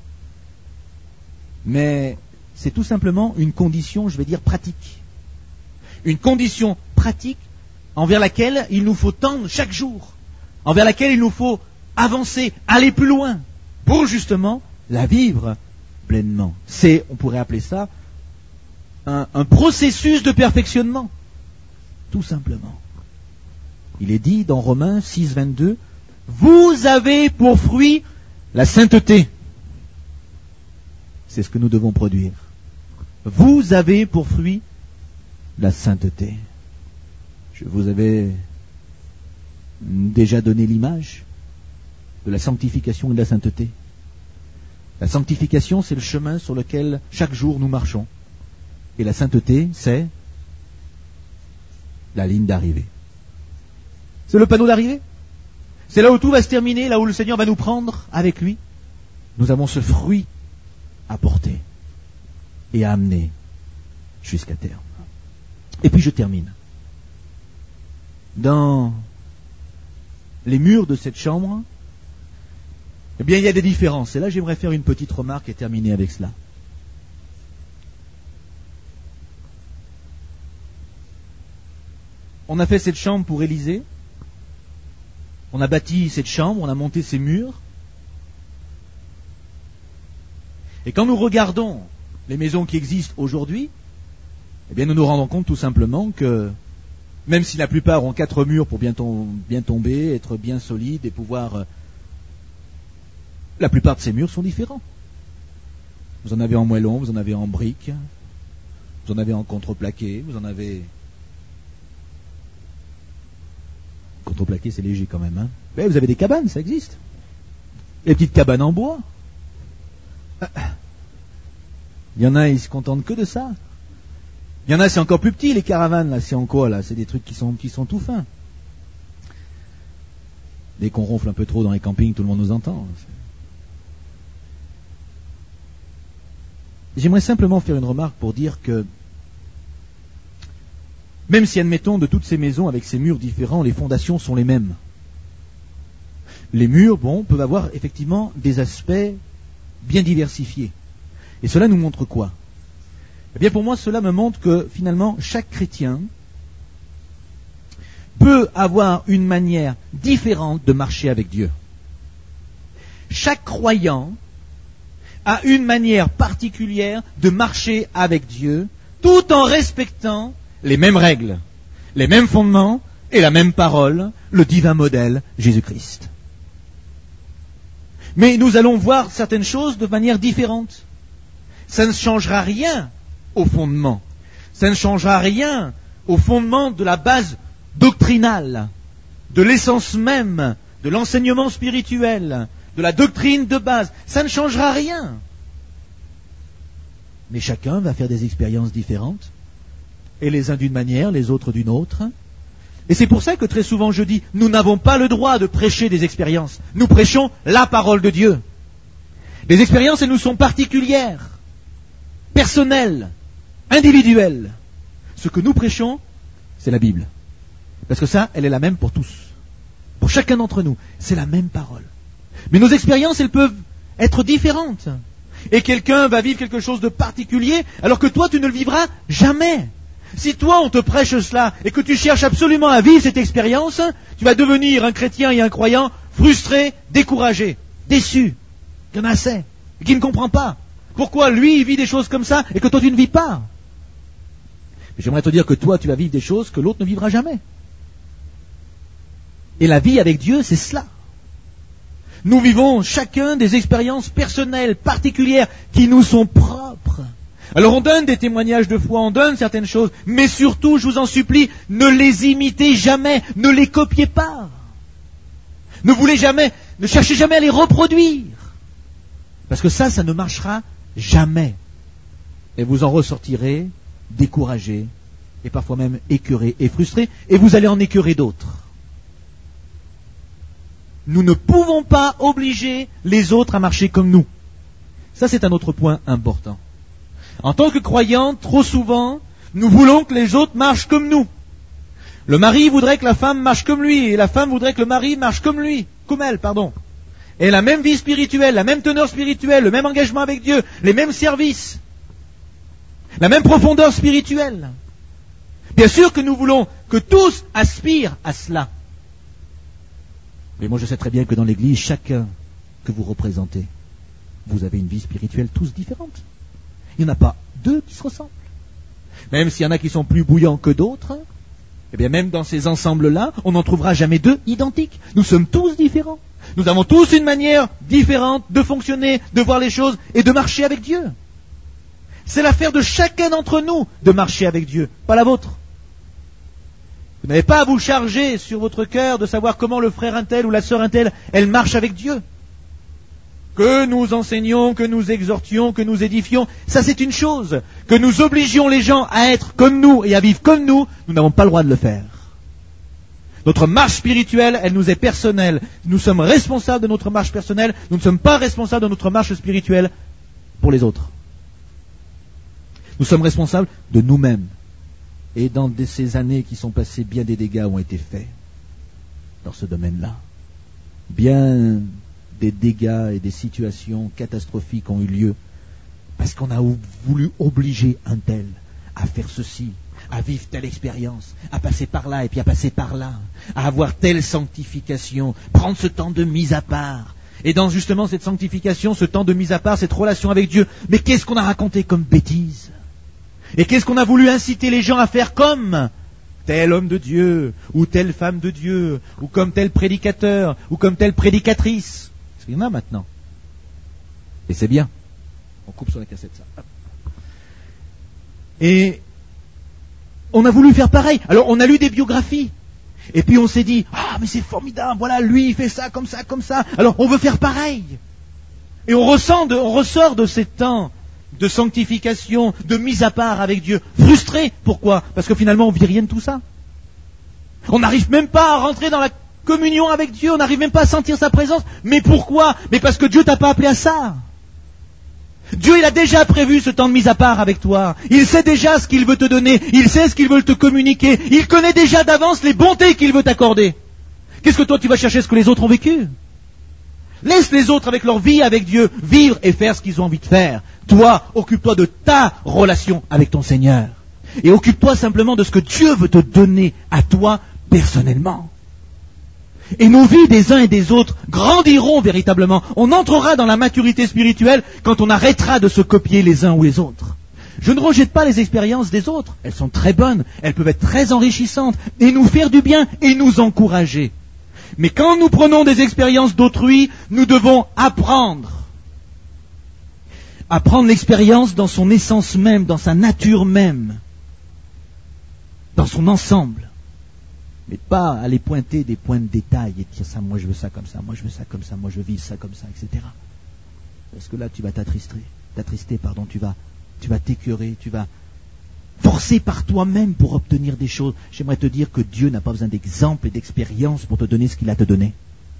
Mais c'est tout simplement une condition, je vais dire, pratique. Une condition pratique envers laquelle il nous faut tendre chaque jour, envers laquelle il nous faut avancer, aller plus loin, pour justement la vivre pleinement. C'est, on pourrait appeler ça, un processus de perfectionnement, tout simplement. Il est dit dans Romains 6, 22, « Vous avez pour fruit la sainteté. » C'est ce que nous devons produire. Vous avez pour fruit la sainteté. Je vous avais déjà donné l'image de la sanctification et de la sainteté. La sanctification, c'est le chemin sur lequel chaque jour nous marchons. Et la sainteté, c'est la ligne d'arrivée. C'est le panneau d'arrivée. C'est là où tout va se terminer, là où le Seigneur va nous prendre avec lui. Nous avons ce fruit à porter et à amener jusqu'à terme. Et puis je termine. Dans les murs de cette chambre, eh bien il y a des différences. Et là j'aimerais faire une petite remarque et terminer avec cela. on a fait cette chambre pour Élysée, on a bâti cette chambre, on a monté ces murs. Et quand nous regardons les maisons qui existent aujourd'hui, eh bien nous nous rendons compte tout simplement que même si la plupart ont 4 murs pour bien tomber, être bien solides et pouvoir... la plupart de ces murs sont différents. Vous en avez en moellon, vous en avez en briques, vous en avez en contreplaqué, vous en avez... Contreplaqué, c'est léger quand même, hein. Mais vous avez des cabanes, ça existe. Les petites cabanes en bois. Il y en a, ils se contentent que de ça. Il y en a, c'est encore plus petit, les caravanes, là, c'est en quoi, là? C'est des trucs qui sont tout fins. Dès qu'on ronfle un peu trop dans les campings, tout le monde nous entend. J'aimerais simplement faire une remarque pour dire que, même si, admettons, de toutes ces maisons avec ces murs différents, les fondations sont les mêmes. Les murs, peuvent avoir effectivement des aspects bien diversifiés. Et cela nous montre quoi? Eh bien, pour moi, cela me montre que, finalement, chaque chrétien peut avoir une manière différente de marcher avec Dieu. Chaque croyant a une manière particulière de marcher avec Dieu, tout en respectant les mêmes règles, les mêmes fondements et la même parole, le divin modèle, Jésus-Christ. Mais nous allons voir certaines choses de manière différente. Ça ne changera rien au fondement. Ça ne changera rien au fondement de la base doctrinale, de l'essence même, de l'enseignement spirituel, de la doctrine de base. Ça ne changera rien. Mais chacun va faire des expériences différentes, et les uns d'une manière, les autres d'une autre. Et c'est pour ça que très souvent je dis, nous n'avons pas le droit de prêcher des expériences. Nous prêchons la parole de Dieu. Les expériences, elles nous sont particulières, personnelles, individuelles. Ce que nous prêchons, c'est la Bible. Parce que ça, elle est la même pour tous. Pour chacun d'entre nous, c'est la même parole. Mais nos expériences, elles peuvent être différentes. Et quelqu'un va vivre quelque chose de particulier, alors que toi, tu ne le vivras jamais. Si toi, on te prêche cela, et que tu cherches absolument à vivre cette expérience, tu vas devenir un chrétien et un croyant frustré, découragé, déçu. Il y en a assez, et qui ne comprend pas. Pourquoi lui, il vit des choses comme ça, et que toi, tu ne vis pas? Mais j'aimerais te dire que toi, tu vas vivre des choses que l'autre ne vivra jamais. Et la vie avec Dieu, c'est cela. Nous vivons chacun des expériences personnelles, particulières, qui nous sont propres. Alors on donne des témoignages de foi, on donne certaines choses, mais surtout, je vous en supplie, ne les imitez jamais, ne les copiez pas. Ne cherchez jamais à les reproduire. Parce que ça ne marchera jamais. Et vous en ressortirez découragé, et parfois même écœuré et frustré, et vous allez en écœurer d'autres. Nous ne pouvons pas obliger les autres à marcher comme nous. Ça, c'est un autre point important. En tant que croyants, trop souvent, nous voulons que les autres marchent comme nous. Le mari voudrait que la femme marche comme lui, et la femme voudrait que le mari marche comme elle. Et la même vie spirituelle, la même teneur spirituelle, le même engagement avec Dieu, les mêmes services, la même profondeur spirituelle. Bien sûr que nous voulons que tous aspirent à cela. Mais moi je sais très bien que dans l'Église, chacun que vous représentez, vous avez une vie spirituelle tous différente. Il n'y en a pas deux qui se ressemblent. Même s'il y en a qui sont plus bouillants que d'autres, eh bien même dans ces ensembles-là, on n'en trouvera jamais deux identiques. Nous sommes tous différents. Nous avons tous une manière différente de fonctionner, de voir les choses et de marcher avec Dieu. C'est l'affaire de chacun d'entre nous de marcher avec Dieu, pas la vôtre. Vous n'avez pas à vous charger sur votre cœur de savoir comment le frère un tel ou la sœur un tel, elle marche avec Dieu. Que nous enseignions, que nous exhortions, que nous édifions, ça c'est une chose. Que nous obligions les gens à être comme nous et à vivre comme nous, nous n'avons pas le droit de le faire. Notre marche spirituelle, elle nous est personnelle. Nous sommes responsables de notre marche personnelle, nous ne sommes pas responsables de notre marche spirituelle pour les autres. Nous sommes responsables de nous-mêmes. Et dans ces années qui sont passées, bien des dégâts ont été faits dans ce domaine-là. Bien des dégâts et des situations catastrophiques ont eu lieu parce qu'on a voulu obliger un tel à faire ceci, à vivre telle expérience, à passer par là et puis à passer par là, à avoir telle sanctification, prendre ce temps de mise à part. Et dans justement cette sanctification, ce temps de mise à part, cette relation avec Dieu, mais qu'est-ce qu'on a raconté comme bêtise? Et qu'est-ce qu'on a voulu inciter les gens à faire comme tel homme de Dieu, ou telle femme de Dieu, ou comme tel prédicateur, ou comme telle prédicatrice? Parce qu'il y en a maintenant. Et c'est bien. On coupe sur la cassette ça. Hop. Et on a voulu faire pareil. Alors on a lu des biographies. Et puis on s'est dit, ah mais c'est formidable, voilà, lui il fait ça, comme ça, comme ça. Alors on veut faire pareil. Et on ressort de ces temps de sanctification, de mise à part avec Dieu, frustré. Pourquoi? Parce que finalement on ne vit rien de tout ça. On n'arrive même pas à rentrer dans la communion avec Dieu, on n'arrive même pas à sentir sa présence. Mais pourquoi? Mais parce que Dieu t'a pas appelé à ça. Dieu, il a déjà prévu ce temps de mise à part avec toi. Il sait déjà ce qu'il veut te donner. Il sait ce qu'il veut te communiquer. Il connaît déjà d'avance les bontés qu'il veut t'accorder. Qu'est-ce que toi tu vas chercher ce que les autres ont vécu? Laisse les autres avec leur vie avec Dieu vivre et faire ce qu'ils ont envie de faire. Toi, occupe-toi de ta relation avec ton Seigneur. Et occupe-toi simplement de ce que Dieu veut te donner à toi personnellement. Et nos vies des uns et des autres grandiront véritablement. On entrera dans la maturité spirituelle quand on arrêtera de se copier les uns ou les autres. Je ne rejette pas les expériences des autres. Elles sont très bonnes, elles peuvent être très enrichissantes et nous faire du bien et nous encourager. Mais quand nous prenons des expériences d'autrui, nous devons apprendre. Apprendre l'expérience dans son essence même, dans sa nature même, dans son ensemble. Mais pas aller pointer des points de détail et dire ça, moi je veux ça comme ça, moi je veux ça comme ça, moi je veux vivre ça comme ça, etc. Parce que là tu vas t'attrister, tu vas t'écœurer, tu vas forcer par toi-même pour obtenir des choses. J'aimerais te dire que Dieu n'a pas besoin d'exemples et d'expériences pour te donner ce qu'il a te donné.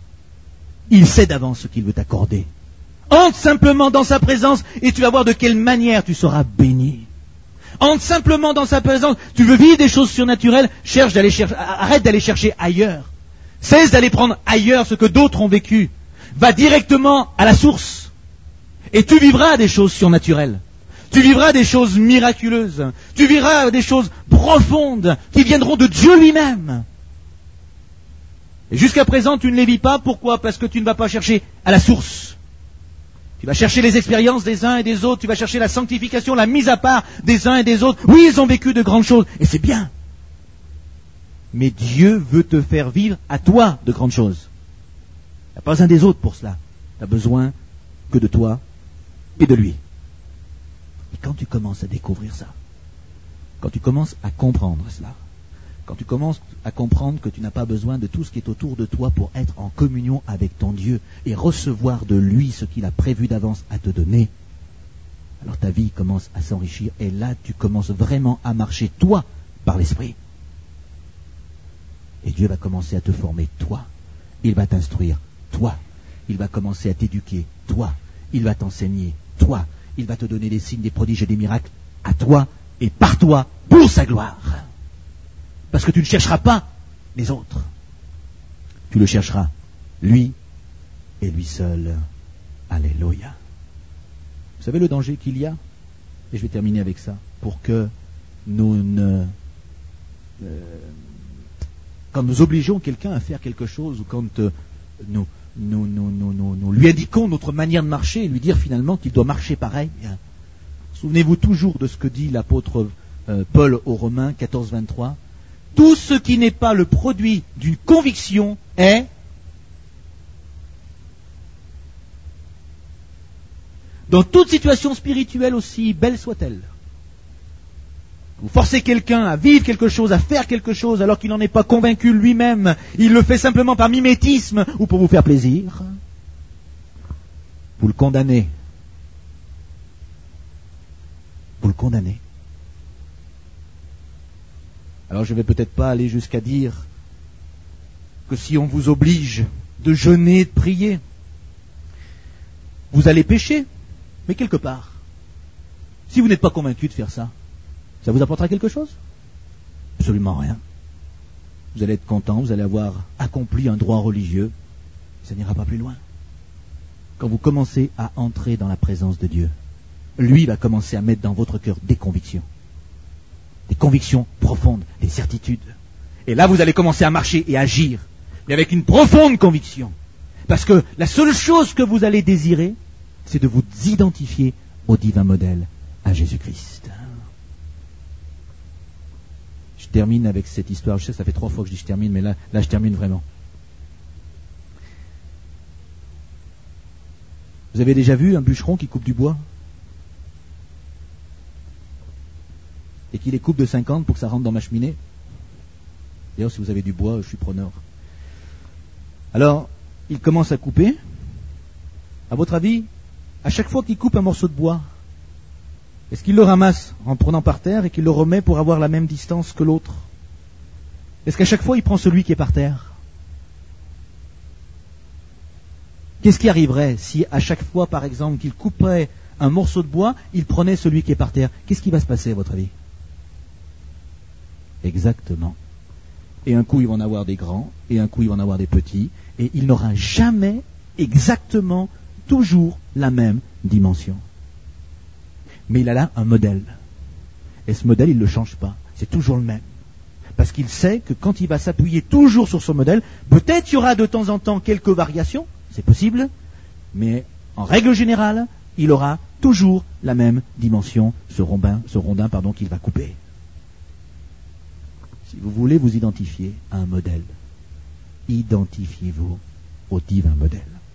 Il sait d'avance ce qu'il veut t'accorder. Entre simplement dans sa présence et tu vas voir de quelle manière tu seras béni. Entre simplement dans sa présence. Tu veux vivre des choses surnaturelles, arrête d'aller chercher ailleurs. Cesse d'aller prendre ailleurs ce que d'autres ont vécu. Va directement à la source. Et tu vivras des choses surnaturelles. Tu vivras des choses miraculeuses. Tu vivras des choses profondes qui viendront de Dieu lui-même. Et jusqu'à présent, tu ne les vis pas. Pourquoi? Parce que tu ne vas pas chercher à la source. Tu vas chercher les expériences des uns et des autres, tu vas chercher la sanctification, la mise à part des uns et des autres. Oui, ils ont vécu de grandes choses, et c'est bien. Mais Dieu veut te faire vivre à toi de grandes choses. Tu n'as pas besoin des autres pour cela. Tu as besoin que de toi et de lui. Et quand tu commences à découvrir ça, quand tu commences à comprendre cela, quand tu commences à comprendre que tu n'as pas besoin de tout ce qui est autour de toi pour être en communion avec ton Dieu et recevoir de lui ce qu'il a prévu d'avance à te donner, alors ta vie commence à s'enrichir et là tu commences vraiment à marcher toi par l'Esprit. Et Dieu va commencer à te former toi. Il va t'instruire toi. Il va commencer à t'éduquer toi. Il va t'enseigner toi. Il va te donner des signes, des prodiges et des miracles à toi et par toi pour sa gloire. Parce que tu ne chercheras pas les autres. Tu le chercheras, lui et lui seul. Alléluia. Vous savez le danger qu'il y a? Et je vais terminer avec ça. Pour que nous ne... quand nous obligeons quelqu'un à faire quelque chose, ou quand nous lui indiquons notre manière de marcher, et lui dire finalement qu'il doit marcher pareil, bien. Souvenez-vous toujours de ce que dit l'apôtre Paul aux Romains 14, 23. Tout ce qui n'est pas le produit d'une conviction est dans toute situation spirituelle aussi belle soit-elle. Vous forcez quelqu'un à vivre quelque chose, à faire quelque chose, alors qu'il n'en est pas convaincu lui-même, il le fait simplement par mimétisme ou pour vous faire plaisir, vous le condamnez. Vous le condamnez. Alors je ne vais peut-être pas aller jusqu'à dire que si on vous oblige de jeûner, de prier, vous allez pécher, mais quelque part. Si vous n'êtes pas convaincu de faire ça, ça vous apportera quelque chose? Absolument rien. Vous allez être content, vous allez avoir accompli un droit religieux, ça n'ira pas plus loin. Quand vous commencez à entrer dans la présence de Dieu, lui va commencer à mettre dans votre cœur des convictions. des convictions profondes, des certitudes. Et là, vous allez commencer à marcher et agir, mais avec une profonde conviction. Parce que la seule chose que vous allez désirer, c'est de vous identifier au divin modèle, à Jésus-Christ. Je termine avec cette histoire. Je sais que ça fait 3 fois que je dis je termine, mais là je termine vraiment. Vous avez déjà vu un bûcheron qui coupe du bois et qui les coupe de 50 pour que ça rentre dans ma cheminée? D'ailleurs, si vous avez du bois, je suis preneur. Alors, il commence à couper. À votre avis, à chaque fois qu'il coupe un morceau de bois, est-ce qu'il le ramasse en le prenant par terre et qu'il le remet pour avoir la même distance que l'autre? Est-ce qu'à chaque fois, il prend celui qui est par terre? Qu'est-ce qui arriverait si à chaque fois, par exemple, qu'il couperait un morceau de bois, il prenait celui qui est par terre? Qu'est-ce qui va se passer, à votre avis? Exactement. Et un coup, il va en avoir des grands, et un coup, il va en avoir des petits, et il n'aura jamais exactement, toujours la même dimension. Mais il a là un modèle. Et ce modèle, il ne le change pas. C'est toujours le même. Parce qu'il sait que quand il va s'appuyer toujours sur son modèle, peut-être il y aura de temps en temps quelques variations, c'est possible, mais en règle générale, il aura toujours la même dimension, ce rondin qu'il va couper. Si vous voulez vous identifier à un modèle, identifiez-vous au divin modèle.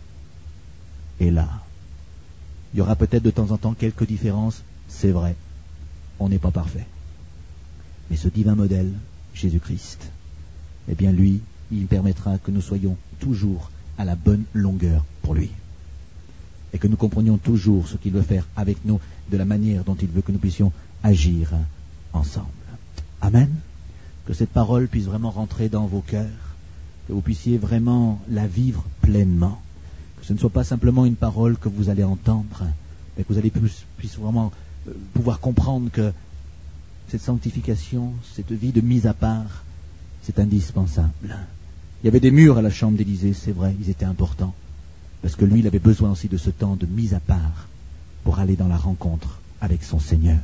Et là, il y aura peut-être de temps en temps quelques différences, c'est vrai, on n'est pas parfait. Mais ce divin modèle, Jésus-Christ, eh bien lui, il permettra que nous soyons toujours à la bonne longueur pour lui. Et que nous comprenions toujours ce qu'il veut faire avec nous, de la manière dont il veut que nous puissions agir ensemble. Amen. Que cette parole puisse vraiment rentrer dans vos cœurs, que vous puissiez vraiment la vivre pleinement. Que ce ne soit pas simplement une parole que vous allez entendre, mais que vous allez puissiez vraiment pouvoir comprendre que cette sanctification, cette vie de mise à part, c'est indispensable. Il y avait des murs à la chambre d'Élysée, c'est vrai, ils étaient importants. Parce que lui, il avait besoin aussi de ce temps de mise à part pour aller dans la rencontre avec son Seigneur.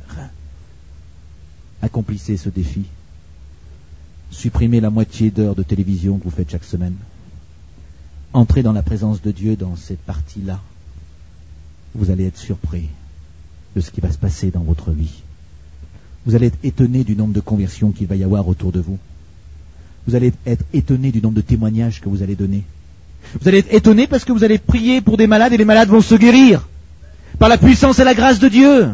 Accomplissez ce défi. Supprimez la moitié d'heure de télévision que vous faites chaque semaine. Entrez dans la présence de Dieu dans cette partie-là. Vous allez être surpris de ce qui va se passer dans votre vie. Vous allez être étonné du nombre de conversions qu'il va y avoir autour de vous. Vous allez être étonné du nombre de témoignages que vous allez donner. Vous allez être étonné parce que vous allez prier pour des malades et les malades vont se guérir par la puissance et la grâce de Dieu.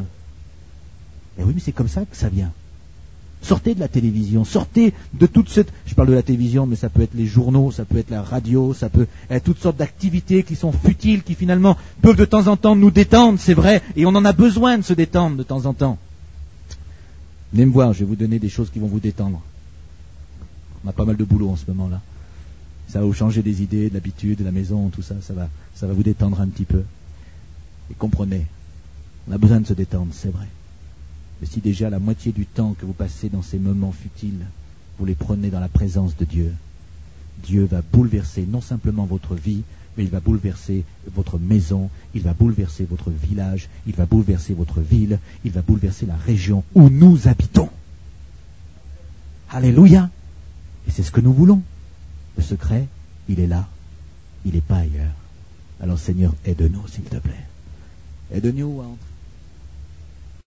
Et oui, mais c'est comme ça que ça vient. Sortez de la télévision, sortez de toute cette... Je parle de la télévision, mais ça peut être les journaux, ça peut être la radio, ça peut être toutes sortes d'activités qui sont futiles, qui finalement peuvent de temps en temps nous détendre, c'est vrai, et on en a besoin de se détendre de temps en temps. Venez me voir, je vais vous donner des choses qui vont vous détendre. On a pas mal de boulot en ce moment-là. Ça va vous changer des idées, de l'habitude, de la maison, tout ça, ça va vous détendre un petit peu. Et comprenez, on a besoin de se détendre, c'est vrai. Mais si déjà la moitié du temps que vous passez dans ces moments futiles, vous les prenez dans la présence de Dieu, Dieu va bouleverser non simplement votre vie, mais il va bouleverser votre maison, il va bouleverser votre village, il va bouleverser votre ville, il va bouleverser la région où nous habitons. Alléluia! Et c'est ce que nous voulons. Le secret, il est là, il n'est pas ailleurs. Alors Seigneur, aide-nous s'il te plaît. Aide-nous à entrer.